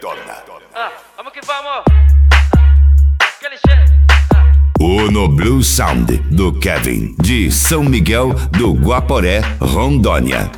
Vamos que vamos. Aquele jeito. Uno Blue Sound do Kevin, de São Miguel do Guaporé, Rondônia.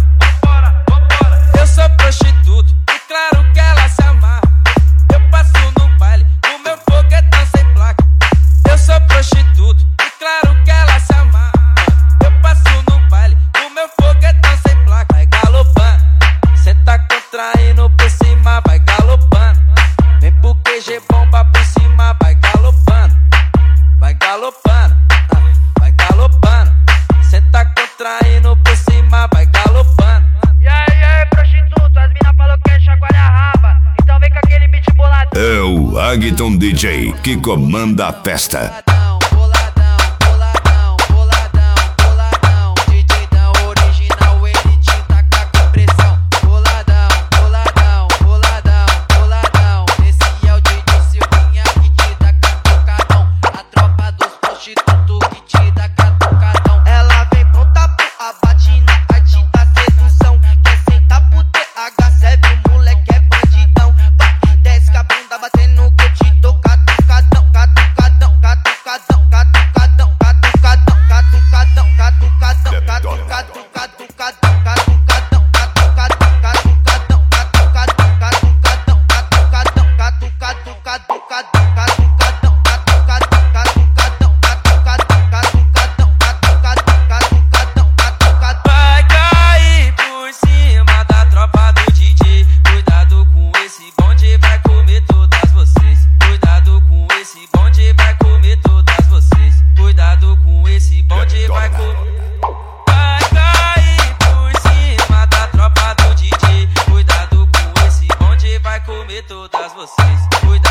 Eu sou prostituto e claro que ela se amarra. Eu passo no baile, o meu foguetão sem placa. Eu sou prostituto e claro que ela se amarra. Eu passo no baile, o meu foguetão sem placa. Vai galopando, cê tá contraindo por cima, vai galopando. Vem pro QG bomba por cima, vai galopando. Vai galopando, vai galopando. Cê tá contraindo por cima, vai galopando. E aí, prostituta, as mina falou que é chacoalha a raba. Então vem com aquele beat bolado. É o Agton DJ que comanda a festa. Boladão, boladão, boladão, boladão. DJ da original, ele te taca com pressão. Boladão, boladão, boladão, boladão. Esse é o DJ Silvinha que te dá catucadão. A tropa dos prostitutos que te dá catucadão. Ela vem pronta pro abate na arte da sedução. Quer sentar pro TH, serve o moleque é bandidão. Vai, desce com a bunda batendo que eu te dou catucadão. Catucadão, catucadão, catucadão, catucadão, catucadão, catucadão, catucadão, catucadão, catucadão, catucadão, catucadão, catucadão, catucadão, vai cair por cima da tropa do DJ. Cuidado com esse bonde, vai comer todas vocês. Cuidado com esse bonde, vai comer todas vocês. Cuidado com esse bonde, vai comer. Vai cair por cima da tropa do DJ. Cuidado com esse bonde, vai comer todas vocês. Cuidado